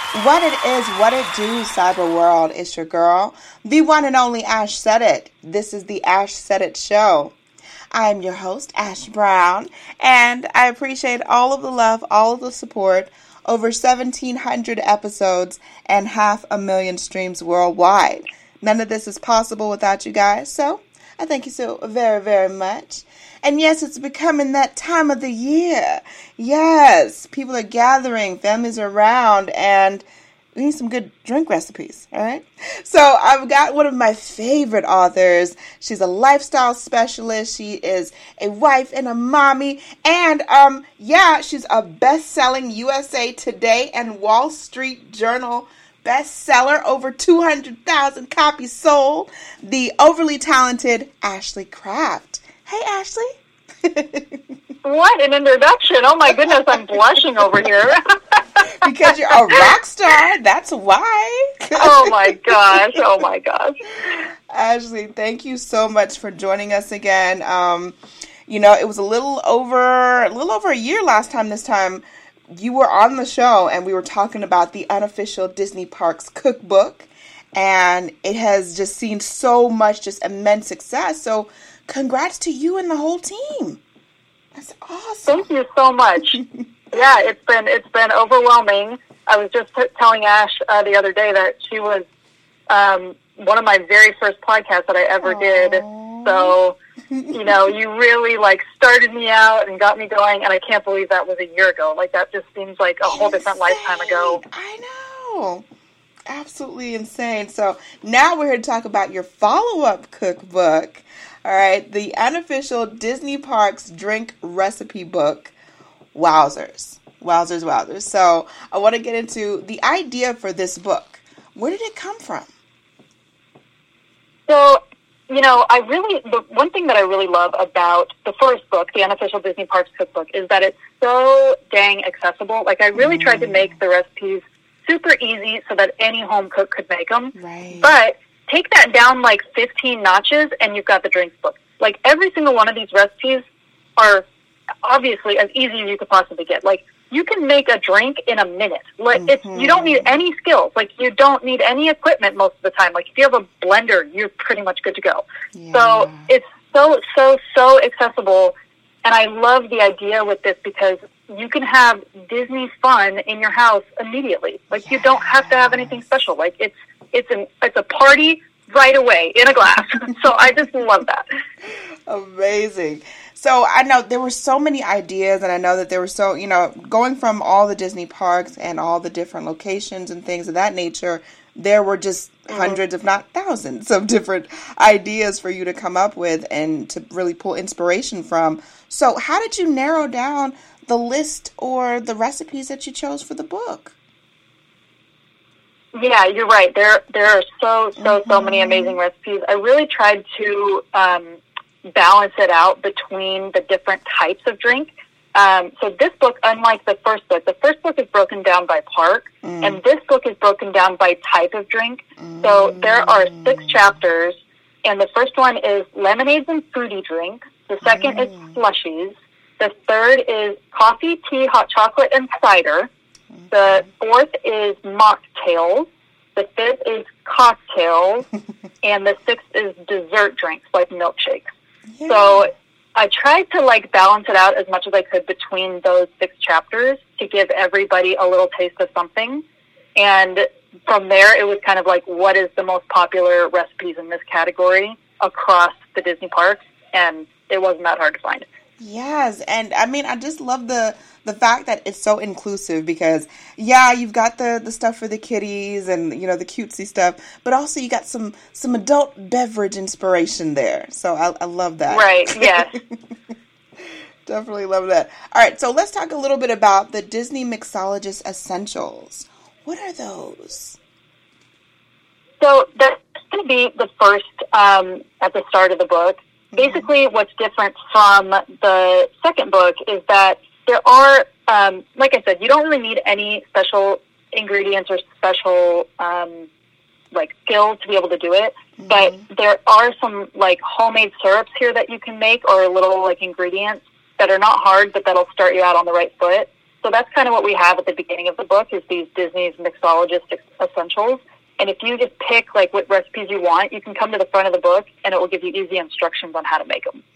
What it is, what it do, cyber world. It's your girl, the one and only Ash Said It. This is the Ash Said It show. I am your host, Ash Brown, and I appreciate all of the love, all of the support, over 1,700 episodes and 500,000 streams worldwide. None of this is possible without you guys, so I thank you so very, very much. And yes, it's becoming that time of the year. Yes, people are gathering, families are around, and we need some good drink recipes, all right? So I've got one of my favorite authors. She's a lifestyle specialist. She is a wife and a mommy. And, she's a best-selling USA Today and Wall Street Journal bestseller, over 200,000 copies sold. The overly talented Ashley Craft. Hey, Ashley. What an introduction. Oh, my goodness, I'm blushing over here. Because you're a rock star, that's why. Oh, my gosh. Ashley, thank you so much for joining us again. It was a little over a year last time. This time you were on the show and we were talking about the unofficial Disney Parks cookbook, and it has just seen so much just immense success. So congrats to you and the whole team. That's awesome. Thank you so much. Yeah, it's been overwhelming. I was just telling Ash the other day that she was one of my very first podcasts that I ever did. So, you really started me out and got me going, and I can't believe that was a year ago. That just seems like a whole different lifetime ago. I know. Absolutely insane. So now we're here to talk about your follow-up cookbook. All right, the unofficial Disney Parks drink recipe book. Wowzers. So I want to get into the idea for this book. Where did it come from? So, the one thing that I really love about the first book, the unofficial Disney Parks cookbook, is that it's so dang accessible. I really tried to make the recipes super easy so that any home cook could make them. Right. But take that down 15 notches and you've got the drinks book. Every single one of these recipes are obviously as easy as you could possibly get. You can make a drink in a minute. You don't need any skills. You don't need any equipment most of the time. If you have a blender, you're pretty much good to go. Yeah. So it's so accessible. And I love the idea with this because you can have Disney fun in your house immediately. You don't have to have anything special. It's a party right away in a glass. So I just love that. Amazing. So I know there were so many ideas, and I know that there were going from all the Disney parks and all the different locations and things of that nature, there were just hundreds, if not thousands, of different ideas for you to come up with and to really pull inspiration from. So how did you narrow down the list or the recipes that you chose for the book? Yeah, you're right. There are so many amazing recipes. I really tried to balance it out between the different types of drink. So this book, unlike the first book is broken down by park, and this book is broken down by type of drink. So there are 6 chapters, and the first one is lemonades and fruity drinks. The second is slushies. The third is coffee, tea, hot chocolate, and cider. The fourth is mocktails. The fifth is cocktails. And the sixth is dessert drinks, like milkshakes. Yeah. So I tried to balance it out as much as I could between those 6 chapters to give everybody a little taste of something. And from there, it was kind of what is the most popular recipes in this category across the Disney parks? And it wasn't that hard to find. Yes, and I just love the fact that it's so inclusive because, you've got the stuff for the kiddies and, the cutesy stuff, but also you got some adult beverage inspiration there. So I love that. Right, yes. Definitely love that. All right, so let's talk a little bit about the Disney Mixologist Essentials. What are those? So that's going to be the first at the start of the book. Basically, what's different from the second book is that there are, like I said, you don't really need any special ingredients or special skills to be able to do it. But there are some homemade syrups here that you can make, or little ingredients that are not hard, but that'll start you out on the right foot. So that's kind of what we have at the beginning of the book is these Disney's mixologist essentials. And if you just pick like what recipes you want, you can come to the front of the book and it will give you easy instructions on how to make them.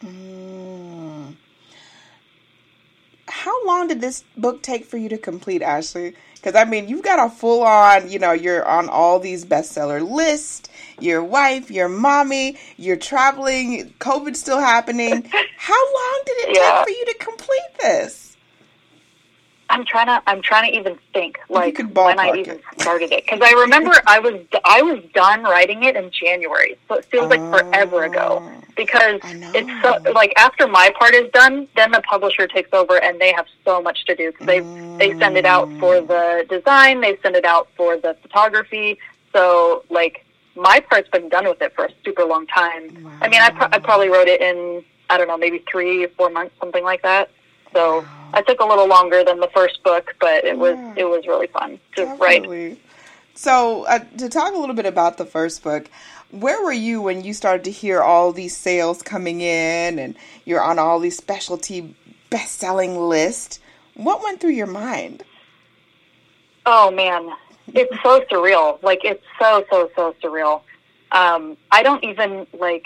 How long did this book take for you to complete, Ashley? Because, I mean, you've got a full-on, you're on all these bestseller lists, your wife, your mommy, you're traveling, COVID's still happening. How long did it take for you to complete this? I'm trying to even think like when I even started it, because I remember I was done writing it in January, so it feels like forever ago. Because it's so, like after my part is done, then the publisher takes over and they have so much to do. Cause they send it out for the design, they send it out for the photography. So like my part's been done with it for a super long time. Wow. I mean, I probably wrote it in, I don't know, maybe 3 or 4 months, something like that. So I took a little longer than the first book, but it was really fun to write. So to talk a little bit about the first book, where were you when you started to hear all these sales coming in and you're on all these specialty best-selling lists? What went through your mind? Oh, man. It's so surreal. Like, it's so surreal. I don't even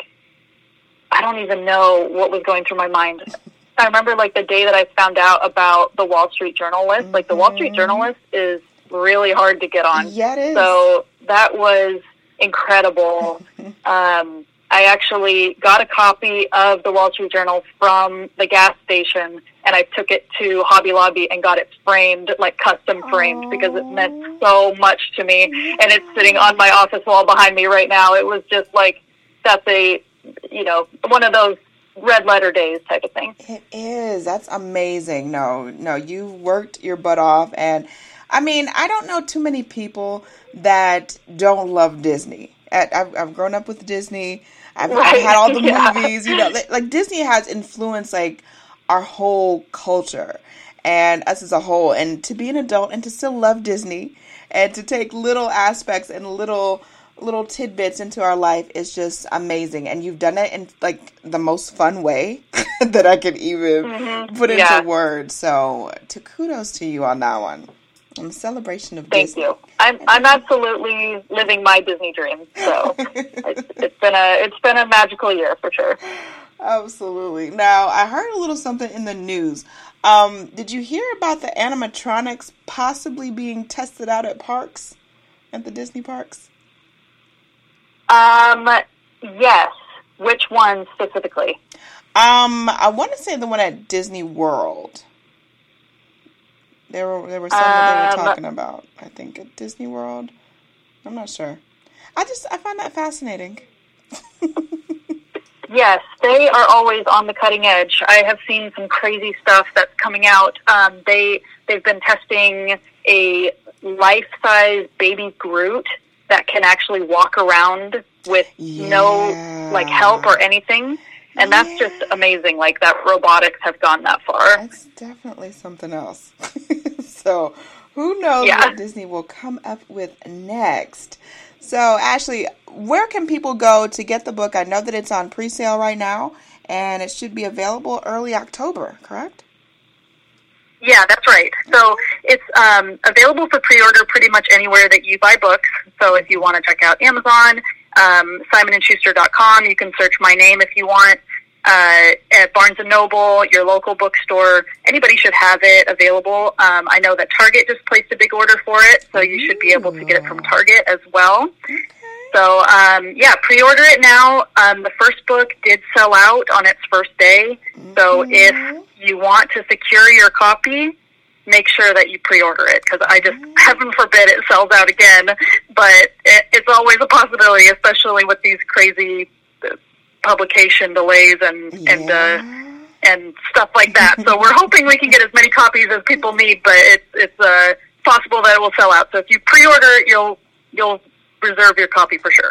know what was going through my mind. I remember, like, the day that I found out about the Wall Street Journal list. Like, the Wall Street Journal list is really hard to get on. Yeah, it is. So that was incredible. I actually got a copy of the Wall Street Journal from the gas station, and I took it to Hobby Lobby and got it framed, like custom framed, because it meant so much to me. And it's sitting on my office wall behind me right now. It was just like, that's one of those red letter days type of thing. It is. That's amazing. No, you worked your butt off. And I mean, I don't know too many people that don't love Disney. I've grown up with Disney. I've had all the movies, like Disney has influenced like our whole culture and us as a whole. And to be an adult and to still love Disney and to take little aspects and little tidbits into our life is just amazing. And you've done it in like the most fun way that I could even put into words. So kudos to you on that one. In celebration of Disney. Thank you. I'm absolutely living my Disney dream. So it's been a magical year for sure. Absolutely. Now I heard a little something in the news. Did you hear about the animatronics possibly being tested out at parks, at the Disney parks? Yes. Which one specifically? I want to say the one at Disney World. There were some that they were talking about, I think, at Disney World. I'm not sure. I find that fascinating. Yes, they are always on the cutting edge. I have seen some crazy stuff that's coming out. They've been testing a life-size baby Groot that can actually walk around with no help or anything. And that's just amazing. Like, that robotics have gone that far. That's definitely something else. So, who knows what Disney will come up with next. So, Ashley, where can people go to get the book? I know that it's on pre-sale right now, and it should be available early October, correct? Yeah, that's right. So, it's available for pre-order pretty much anywhere that you buy books. So, if you want to check out Amazon, SimonandSchuster.com. You can search my name if you want. At Barnes & Noble, your local bookstore, anybody should have it available. I know that Target just placed a big order for it, so you should be able to get it from Target as well. Okay. So, pre-order it now. The first book did sell out on its first day, so if you want to secure your copy, make sure that you pre-order it, because heaven forbid it sells out again, but it's always a possibility, especially with these crazy publication delays and stuff like that. So we're hoping we can get as many copies as people need, but it's possible that it will sell out. So if you pre-order, you'll reserve your copy for sure.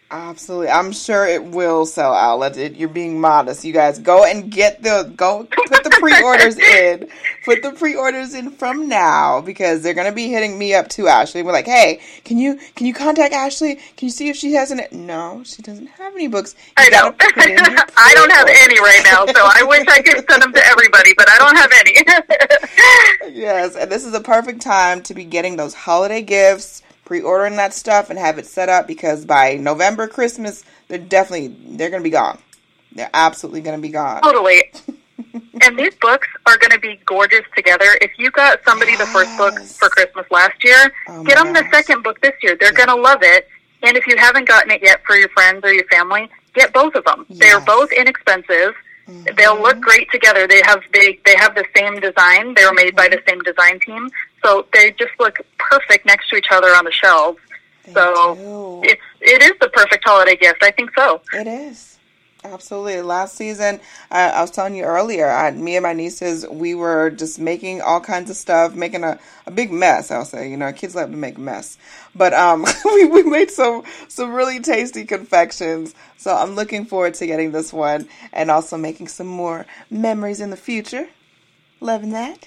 Absolutely. I'm sure it will sell out. You're being modest. You guys go and put the pre-orders in. Put the pre-orders in from now because they're going to be hitting me up too, Ashley. We're like, hey, can you contact Ashley? Can you see if she has No, she doesn't have any books. I know. I don't have any right now, so I wish I could send them to everybody, but I don't have any. Yes, and this is a perfect time to be getting those holiday gifts, pre-ordering that stuff and have it set up because by November, Christmas, they're going to be gone. They're absolutely going to be gone. Totally. And these books are going to be gorgeous together. If you got somebody the first book for Christmas last year, get them the second book this year. They're going to love it. And if you haven't gotten it yet for your friends or your family, get both of them. Yes. They're both inexpensive. Mm-hmm. They'll look great together. They have the same design. They were made by the same design team. So they just look perfect next to each other on the shelves. It is the perfect holiday gift. I think so. It is. Absolutely. Last season, I was telling you earlier, me and my nieces, we were just making all kinds of stuff, making a big mess, I'll say. Kids love to make a mess. But we made some really tasty confections. So I'm looking forward to getting this one and also making some more memories in the future. Loving that.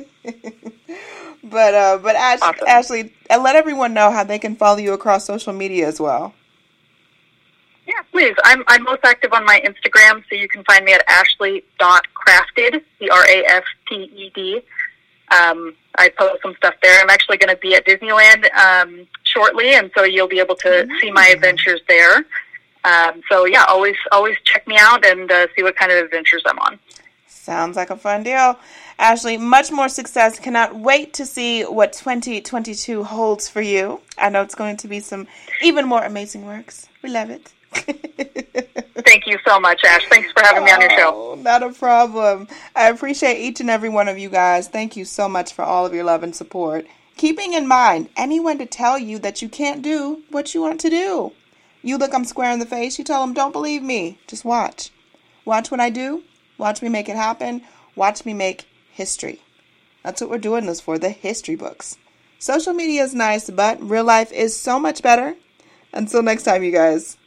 But awesome. Ashley, let everyone know how they can follow you across social media as well. Yeah, please. I'm most active on my Instagram, so you can find me at ashley.crafted, CRAFTED. I post some stuff there. I'm actually going to be at Disneyland shortly, and so you'll be able to see my adventures there. Always check me out and see what kind of adventures I'm on. Sounds like a fun deal. Ashley, much more success. Cannot wait to see what 2022 holds for you. I know it's going to be some even more amazing works. We love it. Thank you so much, Ash. Thanks for having me on your show. Not a problem. I appreciate each and every one of you guys. Thank you so much for all of your love and support. Keeping in mind, anyone to tell you that you can't do what you want to do. You look them square in the face, you tell them, don't believe me. Just watch. Watch what I do. Watch me make it happen. Watch me make history. That's what we're doing this for, the history books. Social media is nice, but real life is so much better. Until next time, you guys.